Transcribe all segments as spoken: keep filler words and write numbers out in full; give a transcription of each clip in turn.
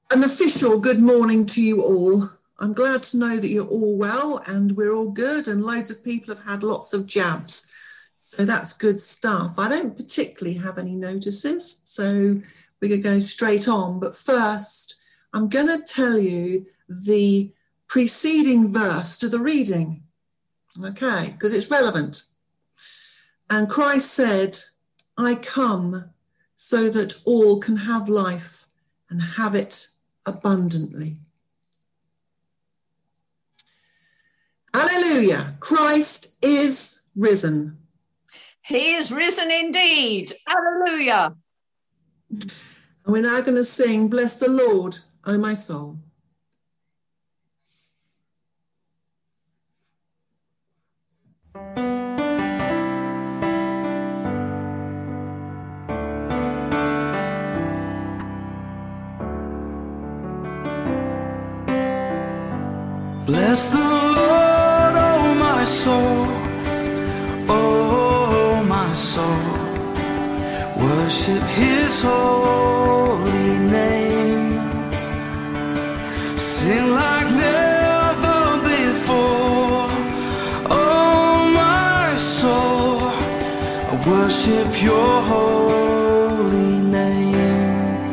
An official good morning to you all. I'm glad to know that you're all well and we're all good, and loads of people have had lots of jabs. So that's good stuff. I don't particularly have any notices, so we're going to go straight on. But first, I'm going to tell you the preceding verse to the reading, okay, because it's relevant. And Christ said, I come so that all can have life and have it abundantly. Hallelujah. Christ is risen. He is risen indeed. Hallelujah. And we're now going to sing, Bless the Lord, O my soul. Bless the Lord, oh my soul, oh my soul. Worship his holy name. Sing like never before, oh my soul. I worship your holy name.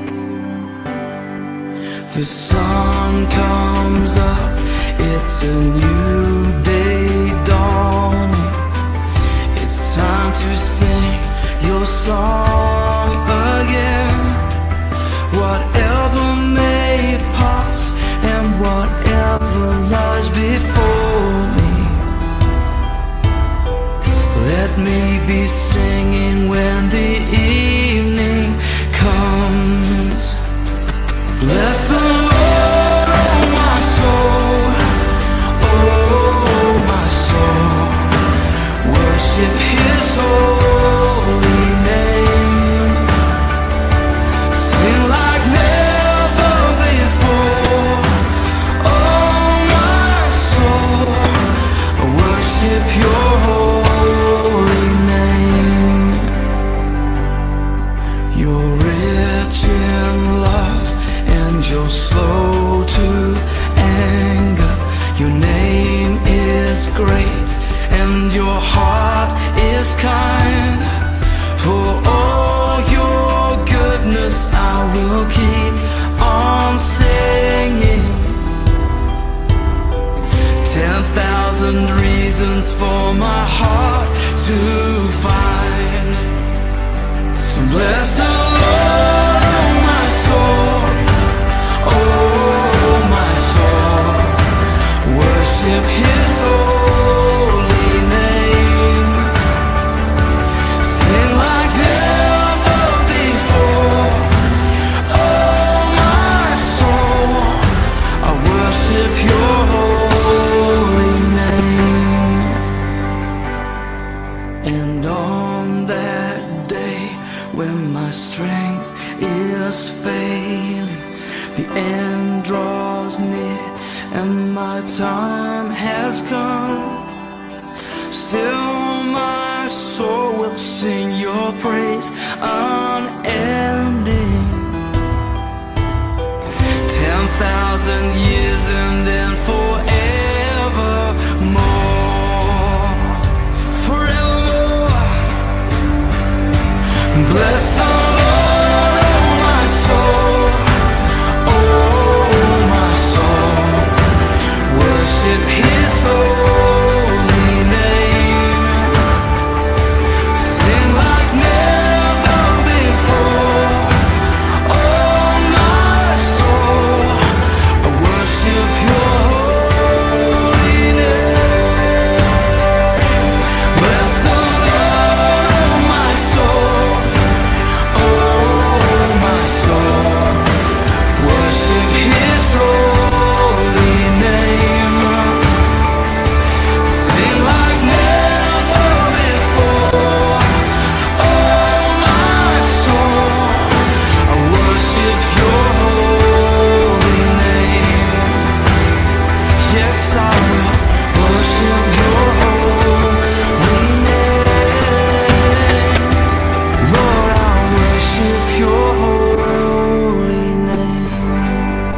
The sun comes up, it's a new day dawning. It's time to sing your song again. Whatever may pass and whatever lies before me, let me be singing when the evening comes. Bless the Lord, oh my soul, oh my soul. Worship his holy name. Sing like never before, oh my soul. Worship your holy name. You're rich in love and you're slow to anger. Your name is great and your heart is kind. For all your goodness I will keep on singing. Ten thousand reasons for my heart to find. So bless the Lord, oh my soul, oh my soul. Worship his holy name. Sing like never before, oh my soul. I worship your holy name. And on that day when my strength is failing, the end draws near and my time has come, still my soul will sing your praise unending. Ten thousand years and then forevermore, forevermore. Bless the Lord, oh my soul, oh my soul. Worship his holy name. Sing like never before, oh my soul. I worship your holy name. Bless the Lord, oh my soul, oh my soul. Worship his holy name. Sing like never before, oh my soul. I worship your holy name. Yes, I will worship your holy name. Lord, I worship your holy name.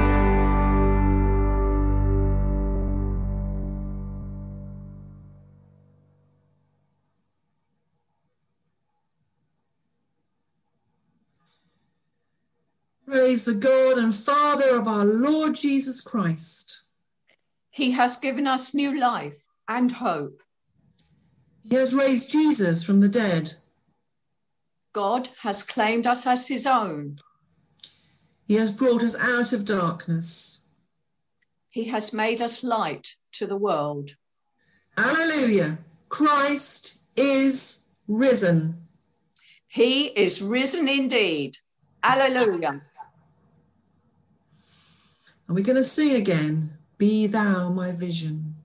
Praise the God and Father of our Lord Jesus Christ. He has given us new life and hope. He has raised Jesus from the dead. God has claimed us as his own. He has brought us out of darkness. He has made us light to the world. Hallelujah. Christ is risen. He is risen indeed. Hallelujah. And we're going to sing again, Be Thou My Vision.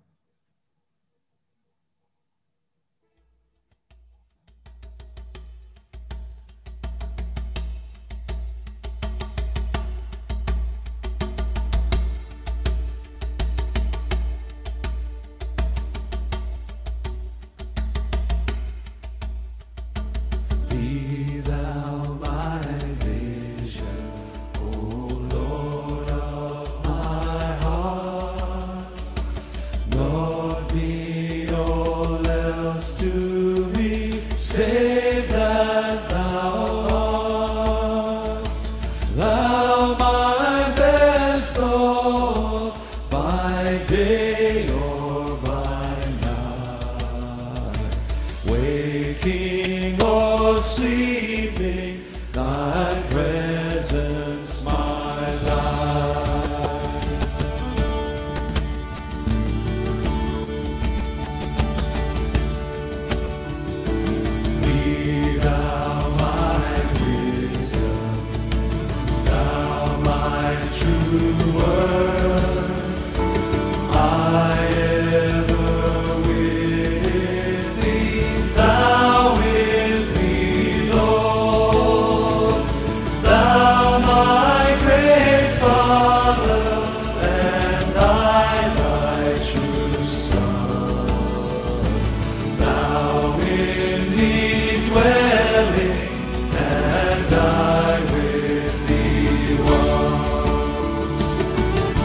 Be thou my vision, O Lord of my heart. Lord, be all else to me, save that thou art. Thou my best all, by day or by night. Waking or sleeping, thy presence my life. Be thou my wisdom, thou my true word. I ever with thee, thou with me, Lord. Thou my great Father, and I thy true Son. Thou in me dwelling, and I with thee one.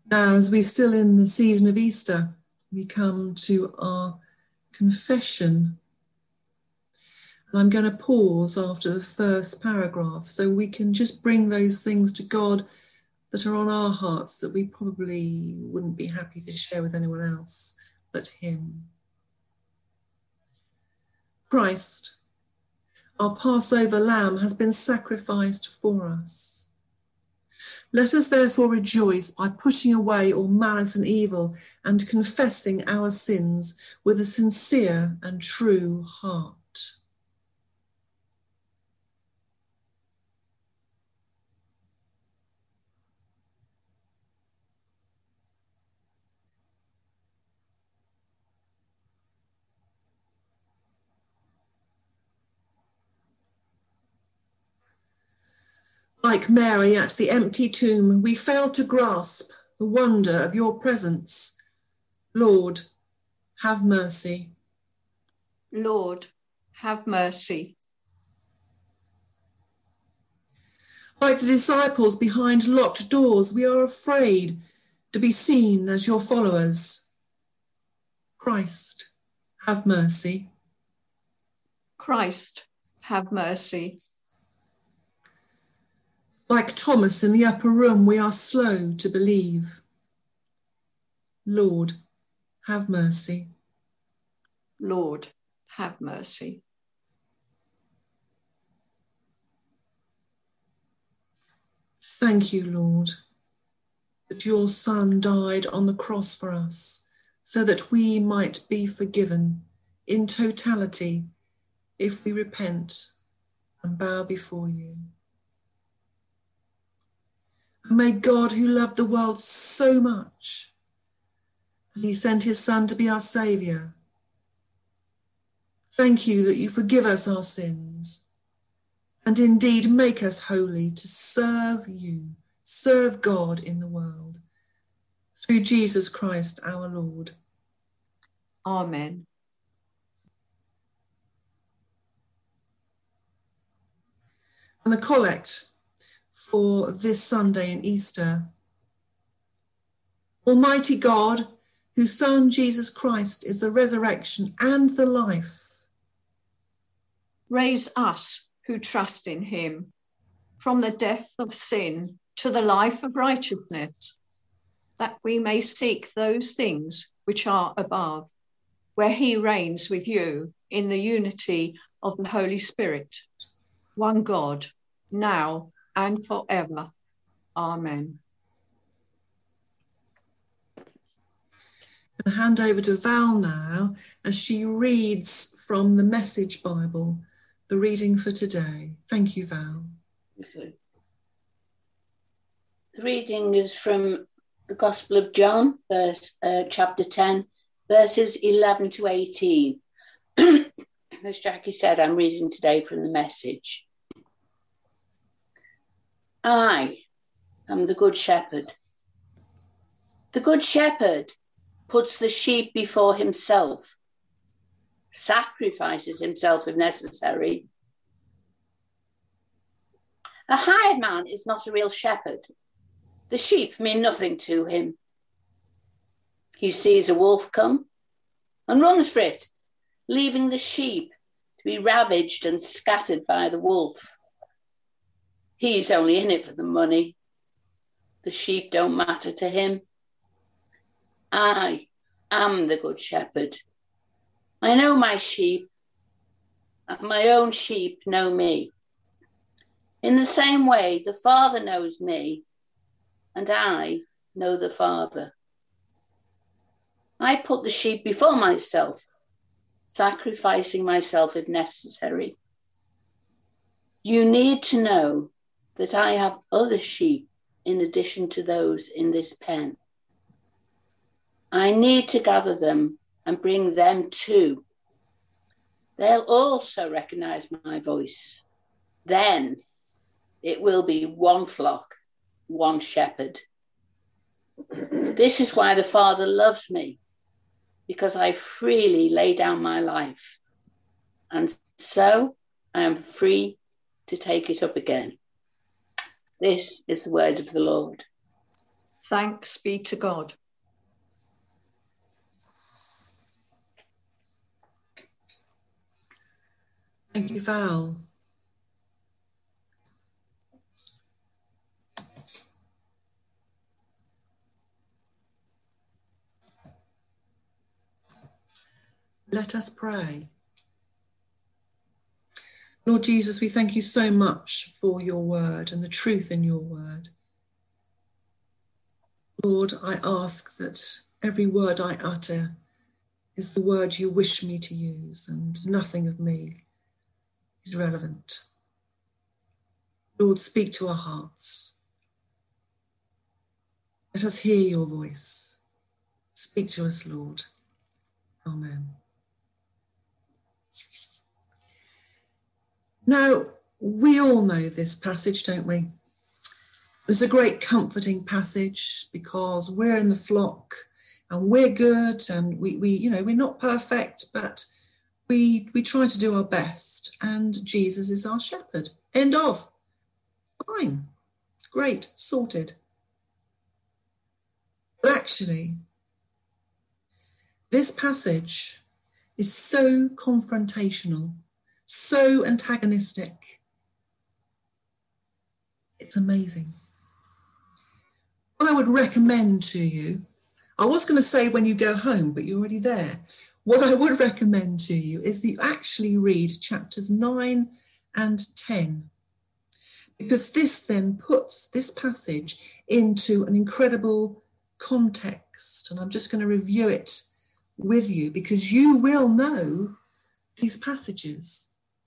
Now, as we're still in the season of Easter, we come to our confession. And I'm going to pause after the first paragraph so we can just bring those things to God that are on our hearts that we probably wouldn't be happy to share with anyone else but him. Christ, our Passover lamb, has been sacrificed for us. Let us therefore rejoice by putting away all malice and evil and confessing our sins with a sincere and true heart. Like Mary at the empty tomb, we fail to grasp the wonder of your presence. Lord, have mercy. Lord, have mercy. Like the disciples behind locked doors, we are afraid to be seen as your followers. Christ, have mercy. Christ, have mercy. Like Thomas in the upper room, we are slow to believe. Lord, have mercy. Lord, have mercy. Thank you, Lord, that your Son died on the cross for us so that we might be forgiven in totality if we repent and bow before you. And may God, who loved the world so much that he sent his Son to be our Saviour, thank you that you forgive us our sins and indeed make us holy to serve you, serve God in the world. Through Jesus Christ our Lord. Amen. And the collect for this Sunday in Easter. Almighty God, whose Son Jesus Christ is the resurrection and the life, raise us who trust in him from the death of sin to the life of righteousness, that we may seek those things which are above, where he reigns with you in the unity of the Holy Spirit, one God, now and forever. Amen. And hand over to Val now as she reads from the Message Bible, the reading for today. Thank you, Val. The reading is from the Gospel of John, verse, uh, chapter ten, verses eleven to eighteen. As Jackie said, I'm reading today from the Message. I am the Good Shepherd. The Good Shepherd puts the sheep before himself, sacrifices himself if necessary. A hired man is not a real shepherd. The sheep mean nothing to him. He sees a wolf come and runs for it, leaving the sheep to be ravaged and scattered by the wolf. He's only in it for the money. The sheep don't matter to him. I am the Good Shepherd. I know my sheep, and my own sheep know me. In the same way, the Father knows me, and I know the Father. I put the sheep before myself, sacrificing myself if necessary. You need to know that I have other sheep in addition to those in this pen. I need to gather them and bring them too. They'll also recognize my voice. Then it will be one flock, one shepherd. This is why the Father loves me, because I freely lay down my life, and so I am free to take it up again. This is the word of the Lord. Thanks be to God. Thank you, Val. Let us pray. Lord Jesus, we thank you so much for your word and the truth in your word. Lord, I ask that every word I utter is the word you wish me to use, and nothing of me is relevant. Lord, speak to our hearts. Let us hear your voice. Speak to us, Lord. Amen. Now, we all know this passage, don't we? It's a great comforting passage because we're in the flock and we're good, and we, we you know, we're not perfect, but we we try to do our best, and Jesus is our shepherd. End of. Fine. Great. Sorted. But actually, this passage is so confrontational, so antagonistic. It's amazing. What I would recommend to you, I was going to say when you go home, but you're already there. What I would recommend to you is that you actually read chapters nine and ten, because this then puts this passage into an incredible context. And I'm just going to review it with you because you will know these passages.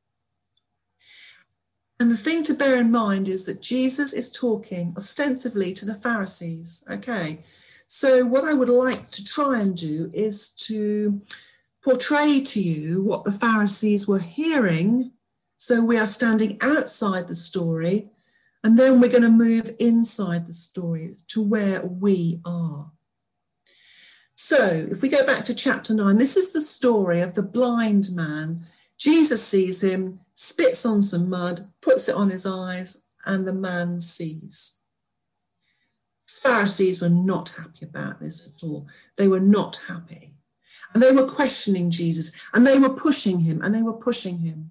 And the thing to bear in mind is that Jesus is talking ostensibly to the Pharisees. Okay, so what I would like to try and do is to portray to you what the Pharisees were hearing. So we are standing outside the story, and then we're going to move inside the story to where we are. So if we go back to chapter nine, this is the story of the blind man. Jesus sees him, spits on some mud, puts it on his eyes, and the man sees. Pharisees were not happy about this at all. They were not happy. And they were questioning Jesus, and they were pushing him, and they were pushing him.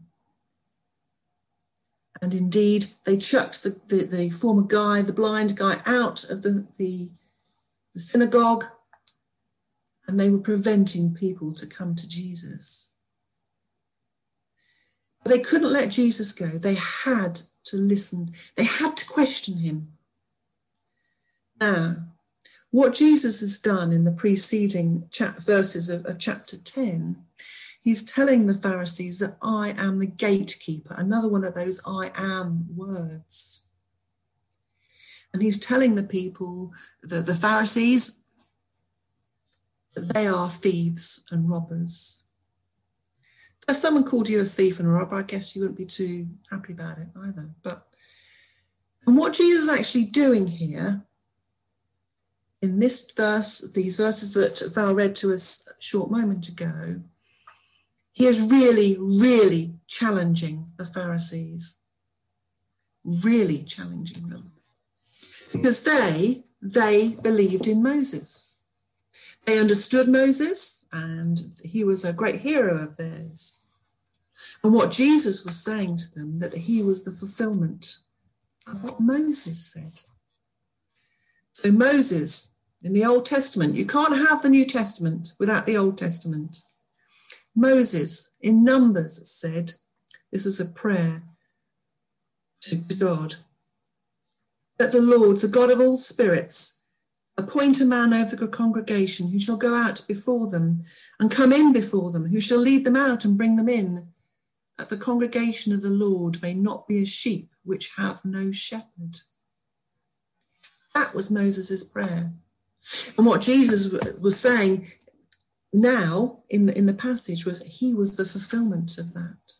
And indeed, they chucked the, the, the former guy, the blind guy, out of the, the, the synagogue, and they were preventing people to come to Jesus. But they couldn't let Jesus go. They had to listen. They had to question him. Now, what Jesus has done in the preceding cha- verses of, of chapter ten, he's telling the Pharisees that I am the gatekeeper, another one of those I am words. And he's telling the people, the, the Pharisees, that they are thieves and robbers. If someone called you a thief and a robber, I guess you wouldn't be too happy about it either. But and what Jesus is actually doing here in this verse, these verses that Val read to us a short moment ago, he is really, really challenging the Pharisees. Really challenging them. Because they, they believed in Moses. They understood Moses, and he was a great hero of theirs. And what Jesus was saying to them, that he was the fulfillment of what Moses said. So Moses, in the Old Testament, you can't have the New Testament without the Old Testament. Moses, in Numbers, said, this was a prayer to God, that the Lord, the God of all spirits, appoint a man over the congregation who shall go out before them and come in before them, who shall lead them out and bring them in, that the congregation of the Lord may not be as sheep which have no shepherd. That was Moses' prayer. And what Jesus was saying now in the, in the passage was he was the fulfillment of that.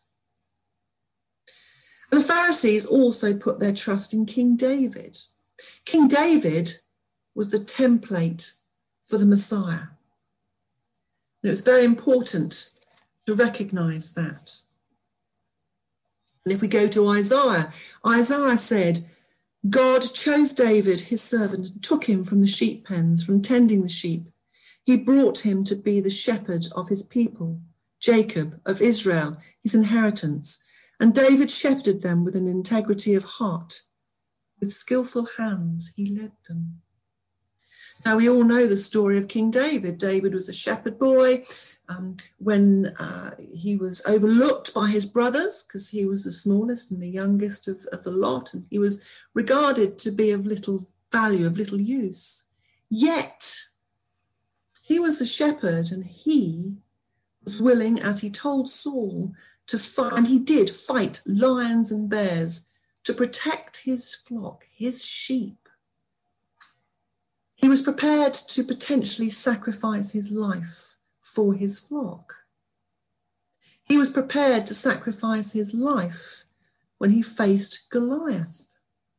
And the Pharisees also put their trust in King David. King David was the template for the Messiah. And it was very important to recognize that. And if we go to Isaiah, Isaiah said, God chose David, his servant, and took him from the sheep pens, from tending the sheep. He brought him to be the shepherd of his people, Jacob, of Israel, his inheritance. And David shepherded them with an integrity of heart. With skillful hands, he led them. Now, we all know the story of King David. David was a shepherd boy. Um, when uh, he was overlooked by his brothers, because he was the smallest and the youngest of, of the lot, and he was regarded to be of little value, of little use. Yet, he was a shepherd, and he was willing, as he told Saul, to fight, and he did fight lions and bears to protect his flock, his sheep. He was prepared to potentially sacrifice his life for his flock. He was prepared to sacrifice his life when he faced Goliath.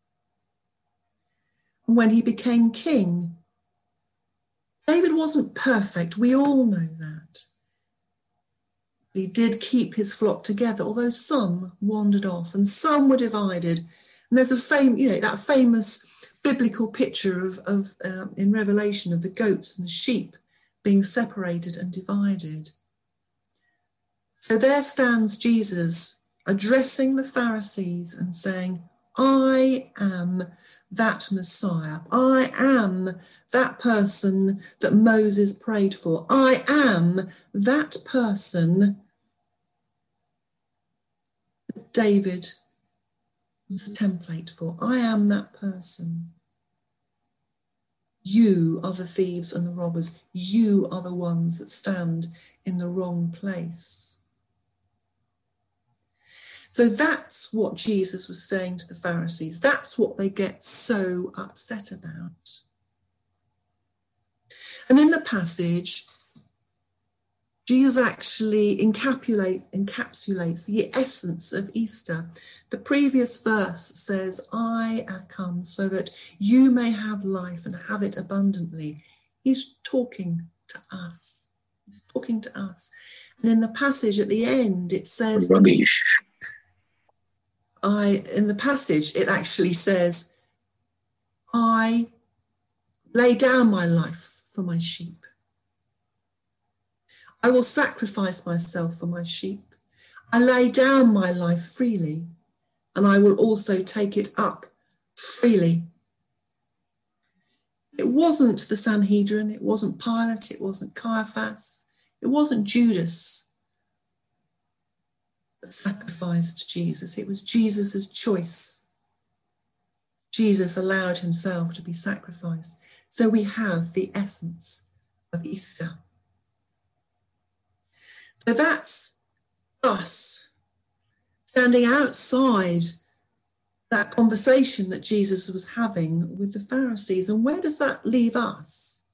And when he became king, David wasn't perfect. We all know that. He did keep his flock together, although some wandered off and some were divided. And there's a fame, you know, that famous biblical picture of, of uh, in Revelation of the goats and the sheep being separated and divided. So there stands Jesus addressing the Pharisees and saying, I am that Messiah. I am that person that Moses prayed for. I am that person that David was a template for. I am that person. You are the thieves and the robbers. You are the ones that stand in the wrong place. So that's what Jesus was saying to the Pharisees. That's what they get so upset about. And in the passage, Jesus actually encapsulate, encapsulates the essence of Easter. The previous verse says, I have come so that you may have life and have it abundantly. He's talking to us. He's talking to us. And in the passage at the end, it says, Rubbish. I, in the passage, it actually says, I lay down my life for my sheep. I will sacrifice myself for my sheep. I lay down my life freely, and I will also take it up freely. It wasn't the Sanhedrin, it wasn't Pilate, it wasn't Caiaphas, it wasn't Judas that sacrificed Jesus. It was Jesus's choice. Jesus allowed himself to be sacrificed. So we have the essence of Easter. So that's us standing outside that conversation that Jesus was having with the Pharisees. And where does that leave us?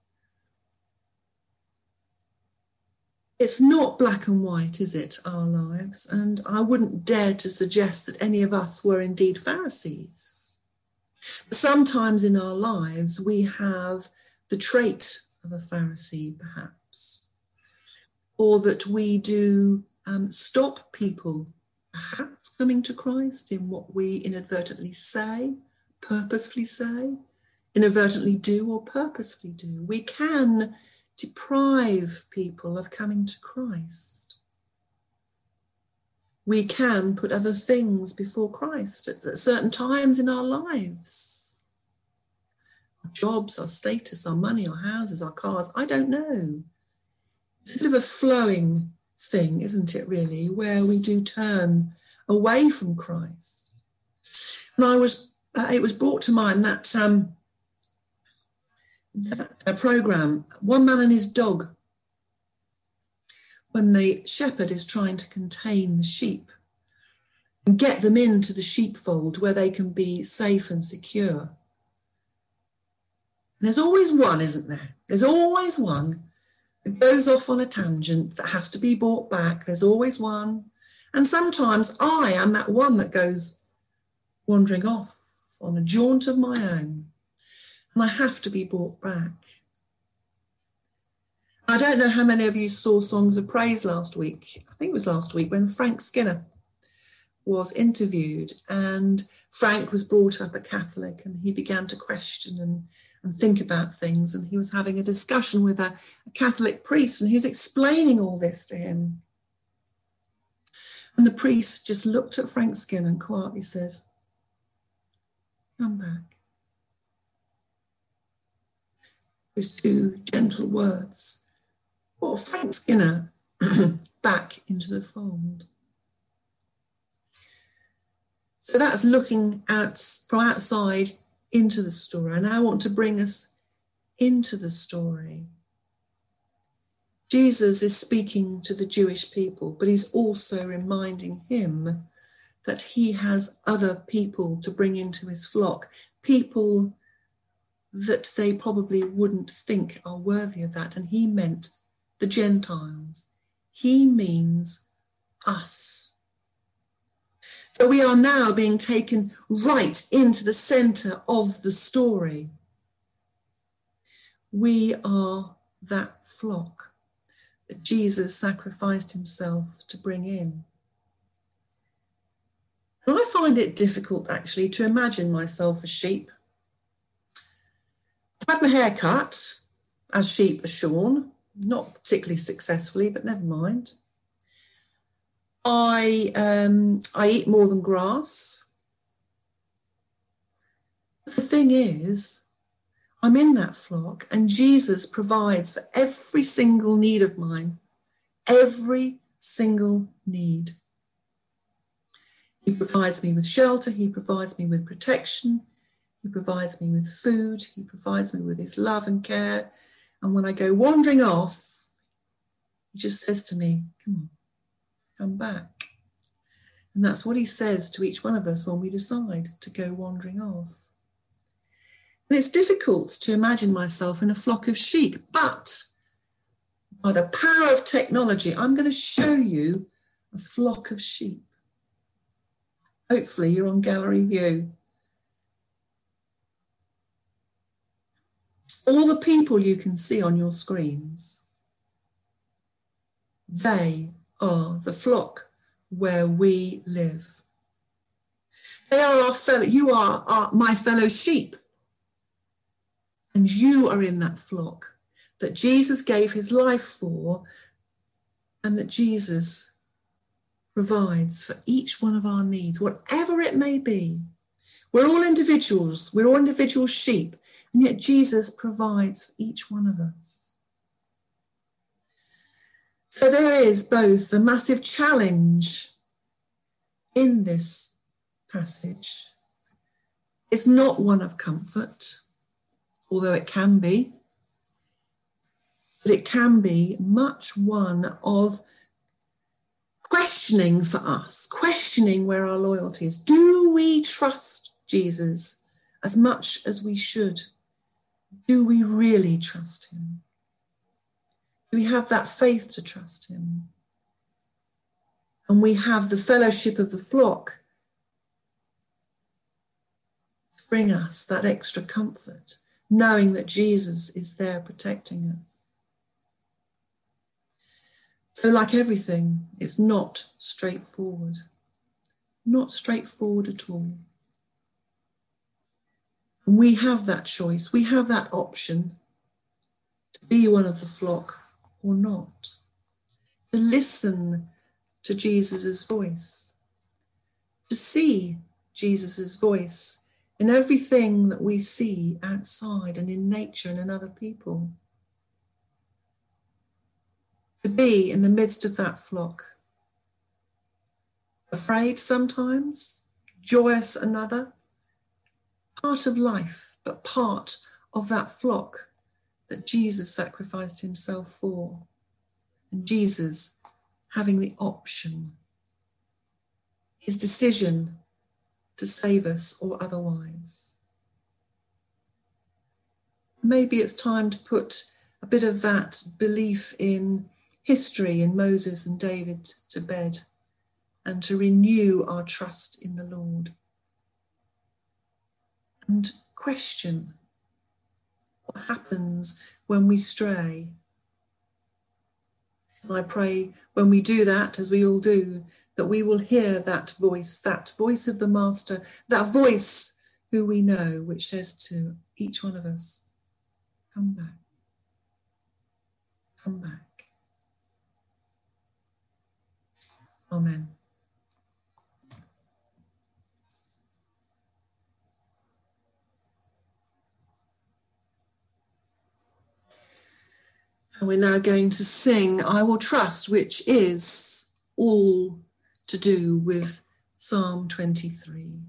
It's not black and white, is it, our lives? And I wouldn't dare to suggest that any of us were indeed Pharisees. Sometimes in our lives we have the trait of a Pharisee, perhaps. Or that we do um, stop people perhaps coming to Christ in what we inadvertently say, purposefully say, inadvertently do or purposefully do. We can deprive people of coming to Christ. We can put other things before Christ at, at certain times in our lives. Our jobs, our status, our money, our houses, our cars, I don't know. It's a bit of a flowing thing, isn't it, really, where we do turn away from Christ. And I was, uh, it was brought to mind that, um, that uh, programme, One Man and His Dog, when the shepherd is trying to contain the sheep and get them into the sheepfold where they can be safe and secure. And there's always one, isn't there? There's always one. It goes off on a tangent that has to be brought back. There's always one. And sometimes I am that one that goes wandering off on a jaunt of my own. And I have to be brought back. I don't know how many of you saw Songs of Praise last week. I think it was last week when Frank Skinner was interviewed, and Frank was brought up a Catholic, and he began to question and, and think about things, and he was having a discussion with a, a Catholic priest, and he was explaining all this to him. And the priest just looked at Frank Skinner and quietly said, "Come back." Those two gentle words brought Frank Skinner back into the fold. So that's looking at from outside into the story. And I want to bring us into the story. Jesus is speaking to the Jewish people, but he's also reminding him that he has other people to bring into his flock, people that they probably wouldn't think are worthy of that. And he meant the Gentiles. He means us. So we are now being taken right into the center of the story. We are that flock that Jesus sacrificed himself to bring in. And I find it difficult, actually, to imagine myself as sheep. I've had my hair cut, as sheep are shorn, not particularly successfully, but never mind. I, um, I eat more than grass. The thing is, I'm in that flock, and Jesus provides for every single need of mine, every single need. He provides me with shelter, he provides me with protection, he provides me with food, he provides me with his love and care. And when I go wandering off, he just says to me, "Come on, come back." And that's what he says to each one of us when we decide to go wandering off. And it's difficult to imagine myself in a flock of sheep, but by the power of technology, I'm going to show you a flock of sheep. Hopefully you're on gallery view. All the people you can see on your screens, they are the flock where we live. They are our fellow, you are our, my fellow sheep. And you are in that flock that Jesus gave his life for, and that Jesus provides for each one of our needs, whatever it may be. We're all individuals, we're all individual sheep, and yet Jesus provides for each one of us. So there is both a massive challenge in this passage. It's not one of comfort, although it can be, but it can be much one of questioning for us, questioning where our loyalty is. Do we trust Jesus as much as we should? Do we really trust him? Do we have that faith to trust him? And we have the fellowship of the flock to bring us that extra comfort, knowing that Jesus is there protecting us. So like everything, it's not straightforward. Not straightforward at all. And we have that choice. We have that option to be one of the flock or not. To listen to Jesus's voice. To see Jesus's voice in everything that we see outside and in nature and in other people. To be in the midst of that flock. Afraid sometimes, joyous another. Part of life, but part of that flock that Jesus sacrificed himself for. And Jesus having the option, his decision to save us or otherwise. Maybe it's time to put a bit of that belief in history in Moses and David to bed, and to renew our trust in the Lord. And question what happens when we stray. And I pray when we do that, as we all do, that we will hear that voice, that voice of the Master, that voice who we know, which says to each one of us, come back, come back. Amen. And we're now going to sing I Will Trust, which is all to do with Psalm twenty-three.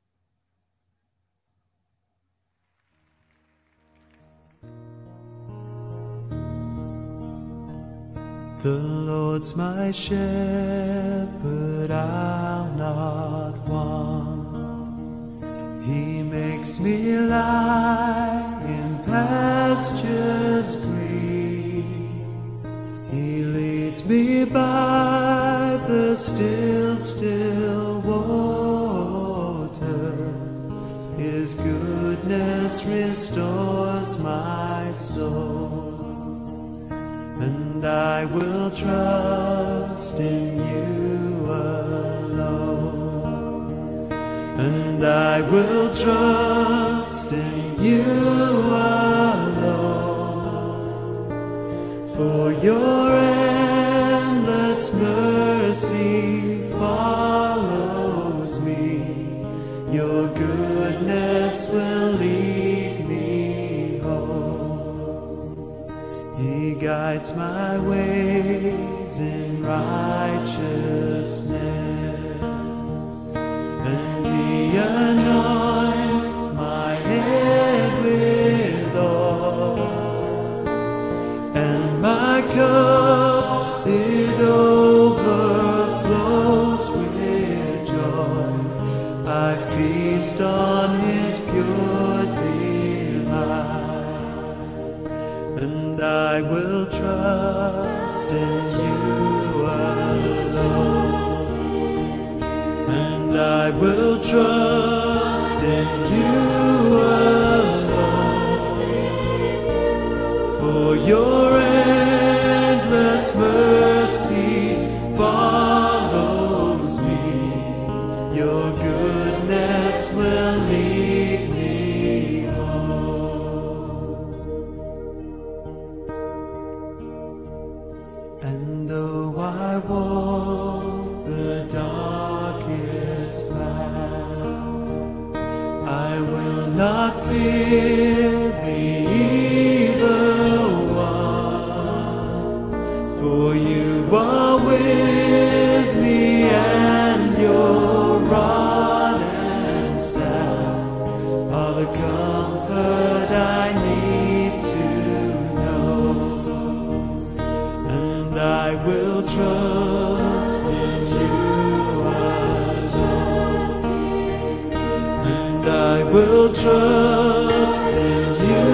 The Lord's my shepherd, I'll not want. He makes me lie in pastures green. He leads me by the still, still waters. His goodness restores my soul. And I will trust in you alone. And I will trust in you alone. For your endless mercy follows me. Your goodness will lead me home. He guides my ways in righteousness, and He anoints my head with oil, and my cup it overflows with joy. I feast on His pure delights, and I will trust in you alone. And I will trust in you alone. For your endless mercy follows me. Your goodness will lead me home. And though I walk the darkest path, I will not fear the evil one. For you are with me, and your rod and staff are the comfort I need to know. And I will trust in you alone. And I will trust in you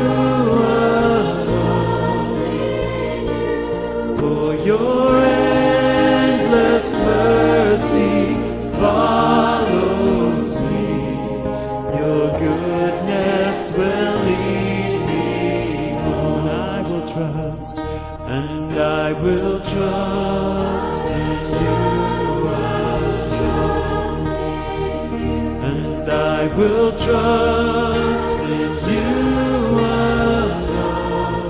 alone. For your endless mercy follows me. Your goodness will lead me home. I will trust, and I will trust in you alone. And I will trust in you alone.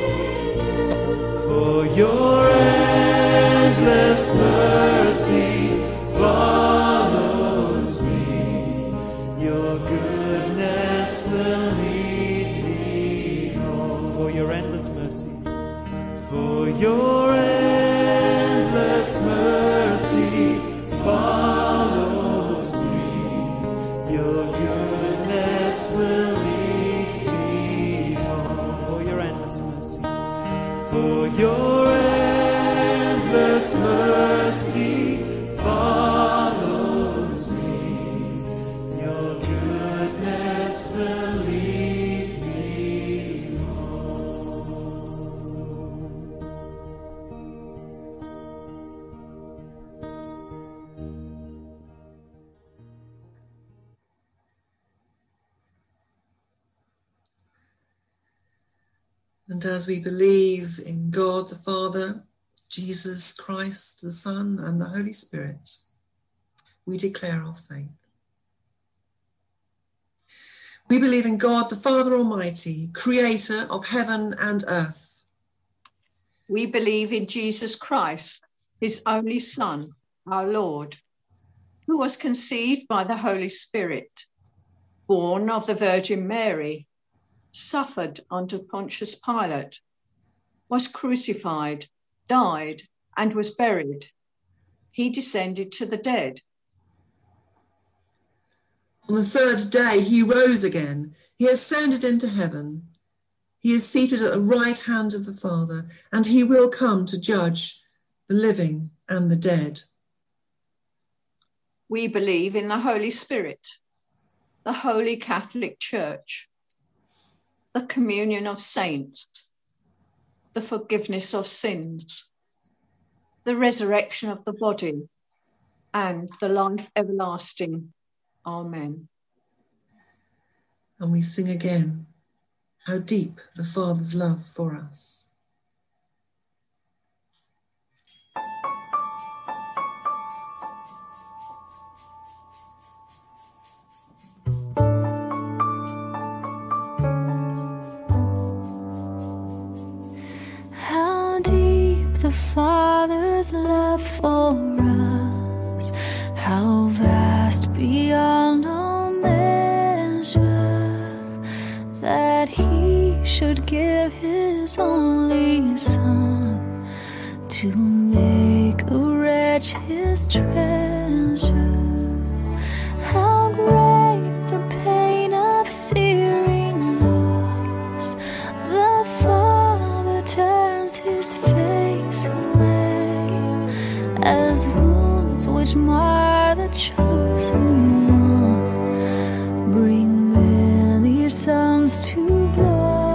For your endless mercy follows me. Your goodness will lead me home. For your endless mercy. For your endless mercy follows me. Your goodness will lead me home. For your endless mercy. For your endless mercy follows me. Your goodness will lead me home. And as we believe in God the Father, Jesus Christ the Son, and the Holy Spirit, we declare our faith. We believe in God, the Father Almighty, creator of heaven and earth. We believe in Jesus Christ, his only Son, our Lord, who was conceived by the Holy Spirit, born of the Virgin Mary, suffered under Pontius Pilate, was crucified, died, and was buried. He descended to the dead. On the third day, he rose again. He ascended into heaven. He is seated at the right hand of the Father, and he will come to judge the living and the dead. We believe in the Holy Spirit, the Holy Catholic Church, the communion of saints, the forgiveness of sins, the resurrection of the body, and the life everlasting. Amen. And we sing again, how deep the Father's love for us. How deep the Father's love for us, how vast beyond all measure, that he should give his only Son to make a wretch his treasure. How great the pain of searing loss, the Father turns his face away, as wounds which mar the chosen one bring many sons to glory.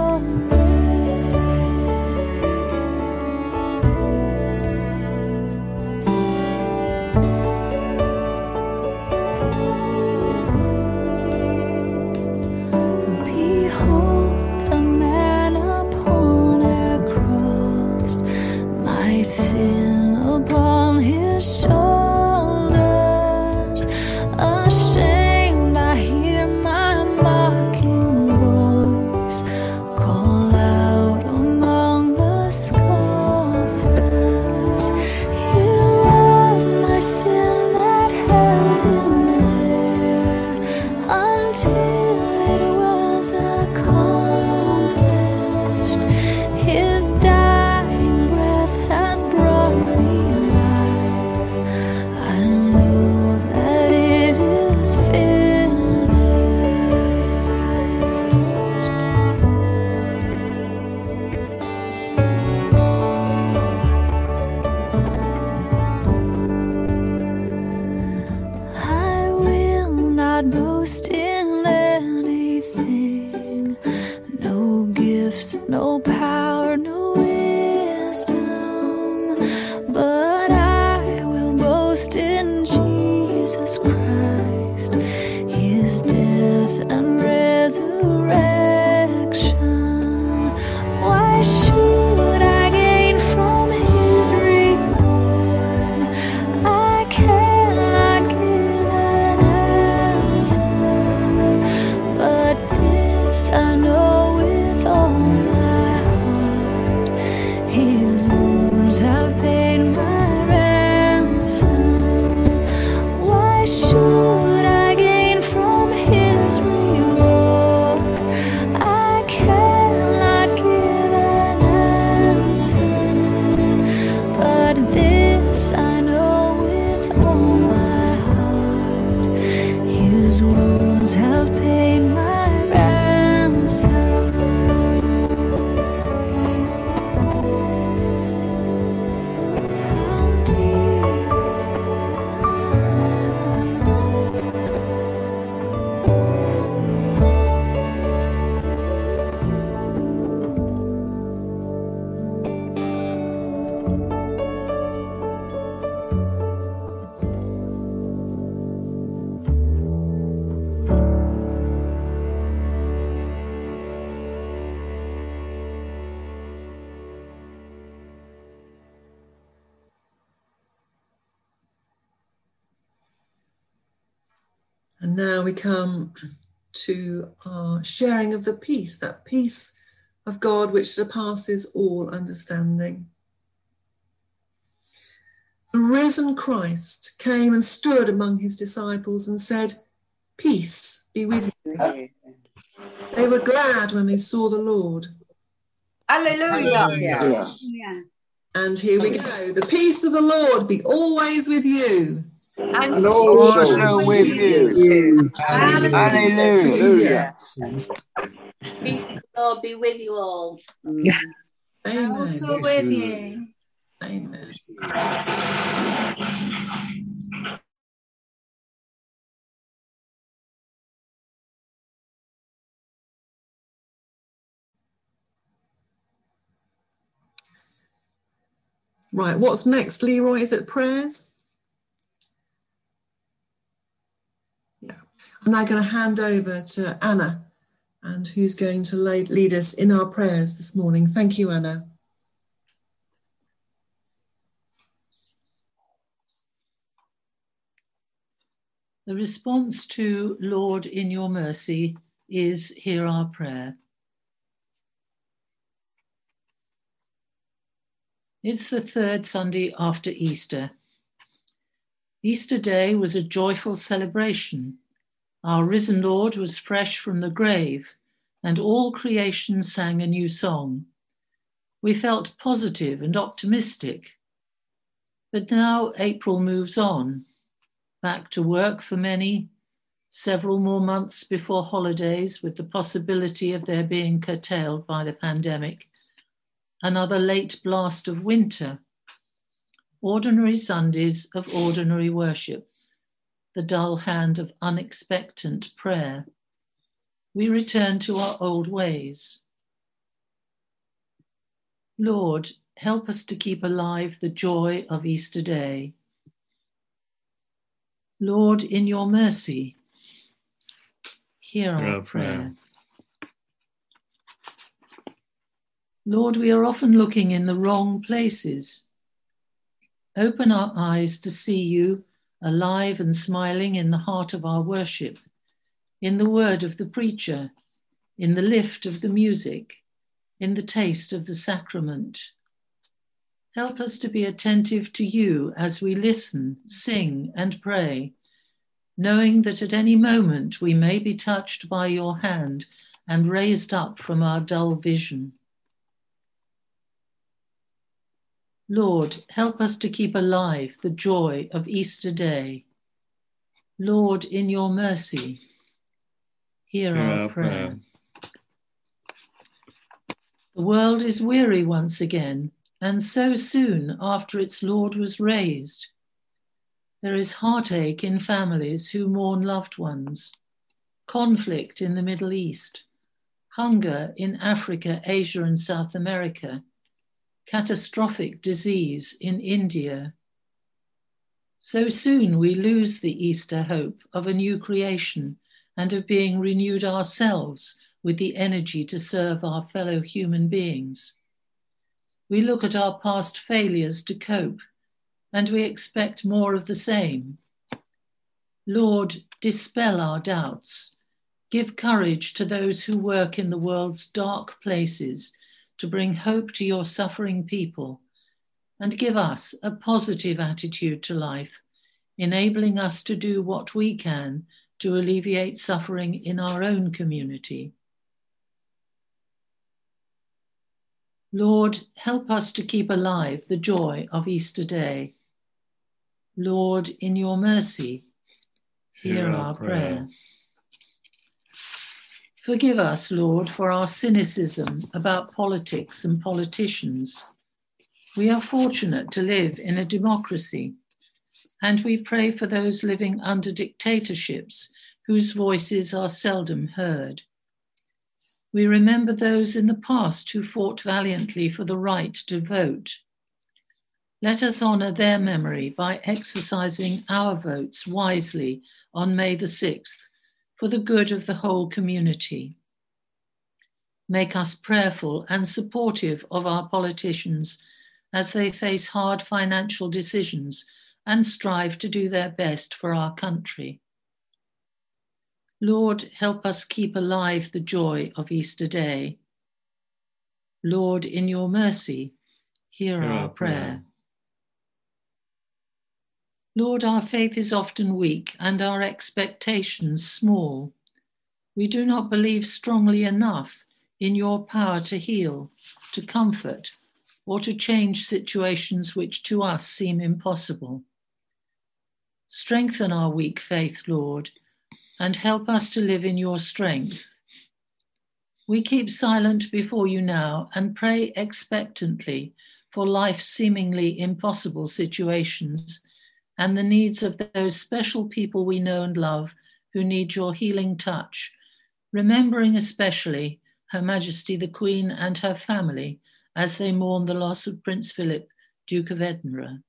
Behold the man upon a cross, my sin upon his shoulders. Ashamed, I hear my mocking voice call out among the scoffers. It was my sin that held him there until it was accomplished. His dying breath has brought me life. I know that it is finished. I will not boast in anything, no gifts, no power, no wisdom, but I will boast in Jesus Christ, his death and resurrection. Why should I gain from his reward? I cannot give an answer, but this I know with all my heart. And now we come to our sharing of the peace, that peace of God which surpasses all understanding. The risen Christ came and stood among his disciples and said, "Peace be with you." They were glad when they saw the Lord. Hallelujah. Hallelujah. And here we go. The peace of the Lord be always with you. And, And also also with with you. you. Hallelujah. Hallelujah. Peace of the Lord be with you all. Amen. Also with you. Amen. Right, what's next, Leroy? Is it prayers? Yeah. I'm now going to hand over to Anna, and who's going to lead us in our prayers this morning. Thank you, Anna. The response to Lord, in your mercy is hear our prayer. It's the third Sunday after Easter. Easter Day was a joyful celebration. Our risen Lord was fresh from the grave, and all creation sang a new song. We felt positive and optimistic. But now April moves on. Back to work for many, several more months before holidays with the possibility of their being curtailed by the pandemic. Another late blast of winter. Ordinary Sundays of ordinary worship. The dull hand of unexpectant prayer. We return to our old ways. Lord, help us to keep alive the joy of Easter Day. Lord, in your mercy, hear our, our prayer. prayer. Lord, we are often looking in the wrong places. Open our eyes to see you alive and smiling in the heart of our worship, in the word of the preacher, in the lift of the music, in the taste of the sacrament. Help us to be attentive to you as we listen, sing, and pray, knowing that at any moment we may be touched by your hand and raised up from our dull vision. Lord, help us to keep alive the joy of Easter Day. Lord, in your mercy, hear, hear our, our prayer. prayer. The world is weary once again, and so soon after its Lord was raised. There is heartache in families who mourn loved ones, conflict in the Middle East, hunger in Africa, Asia, and South America, catastrophic disease in India. So soon we lose the Easter hope of a new creation and of being renewed ourselves with the energy to serve our fellow human beings. We look at our past failures to cope, and we expect more of the same. Lord, dispel our doubts. Give courage to those who work in the world's dark places to bring hope to your suffering people, and give us a positive attitude to life, enabling us to do what we can to alleviate suffering in our own community. Lord, help us to keep alive the joy of Easter Day. Lord, in your mercy, hear, hear our, our prayer. prayer. Forgive us, Lord, for our cynicism about politics and politicians. We are fortunate to live in a democracy, and we pray for those living under dictatorships whose voices are seldom heard. We remember those in the past who fought valiantly for the right to vote. Let us honour their memory by exercising our votes wisely on May the sixth for the good of the whole community. Make us prayerful and supportive of our politicians as they face hard financial decisions and strive to do their best for our country. Lord, help us keep alive the joy of Easter Day. Lord, in your mercy, hear Hear our our prayer. prayer. Lord, our faith is often weak and our expectations small. We do not believe strongly enough in your power to heal, to comfort, or to change situations which to us seem impossible. Strengthen our weak faith, Lord, and help us to live in your strength. We keep silent before you now and pray expectantly for life's seemingly impossible situations and the needs of those special people we know and love who need your healing touch, remembering especially Her Majesty the Queen and her family as they mourn the loss of Prince Philip, Duke of Edinburgh.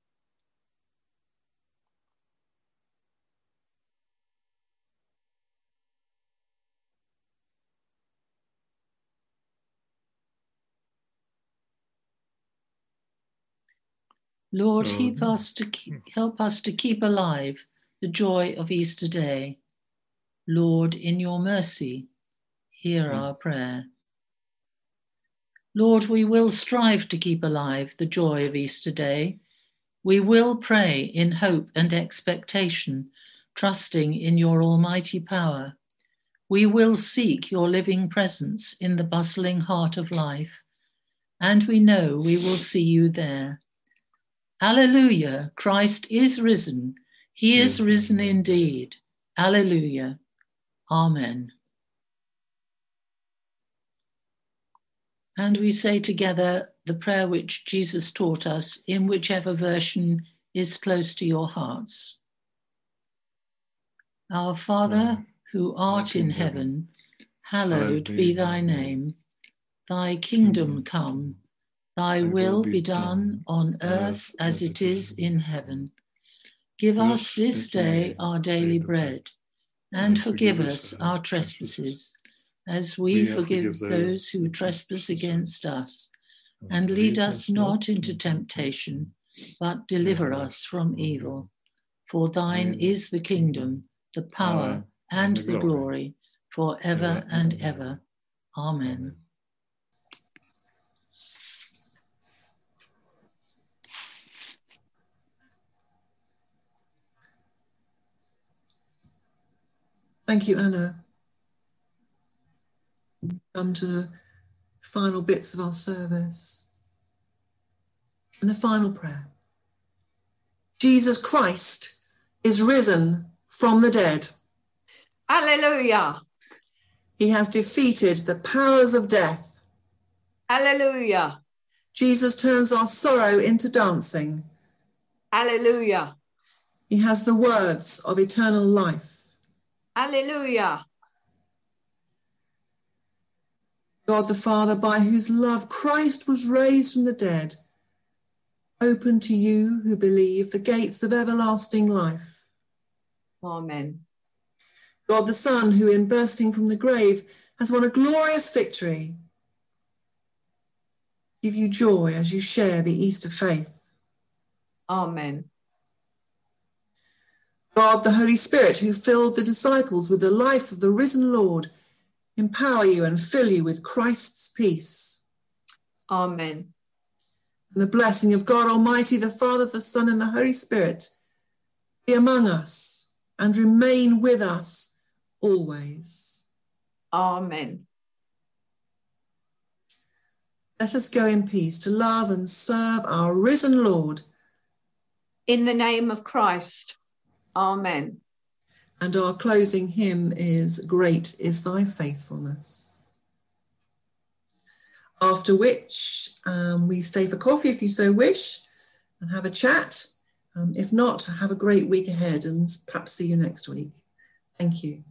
Lord, Lord. help us to keep, help us to keep alive the joy of Easter Day. Lord, in your mercy, hear our prayer. Lord, we will strive to keep alive the joy of Easter Day. We will pray in hope and expectation, trusting in your almighty power. We will seek your living presence in the bustling heart of life, and we know we will see you there. Alleluia, Christ is risen. He is Yes, risen Amen. indeed. Alleluia. Amen. And we say together the prayer which Jesus taught us in whichever version is close to your hearts. Our Father, who art in heaven, hallowed be thy name. Thy kingdom come, thy will be done on earth as it is in heaven. Give us this day our daily bread, and forgive us our trespasses, as we forgive those who trespass against us. And lead us not into temptation, but deliver us from evil. For thine is the kingdom, the power, and the glory, for ever and ever. Amen. Thank you, Anna. Come to the final bits of our service. And the final prayer. Jesus Christ is risen from the dead. Alleluia. He has defeated the powers of death. Alleluia. Jesus turns our sorrow into dancing. Alleluia. He has the words of eternal life. Alleluia. God the Father, by whose love Christ was raised from the dead, open to you who believe the gates of everlasting life. Amen. God the Son, who in bursting from the grave has won a glorious victory, give you joy as you share the Easter faith. Amen. God, the Holy Spirit, who filled the disciples with the life of the risen Lord, empower you and fill you with Christ's peace. Amen. And the blessing of God Almighty, the Father, the Son, and the Holy Spirit be among us and remain with us always. Amen. Let us go in peace to love and serve our risen Lord. In the name of Christ. Amen. And our closing hymn is Great is Thy Faithfulness. After which um, we stay for coffee if you so wish and have a chat. Um, if not, have a great week ahead and perhaps see you next week. Thank you.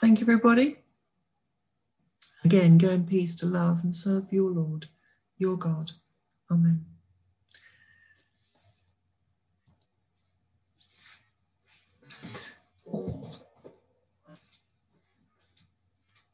Thank you, everybody. Again, go in peace to love and serve your Lord, your God. Amen.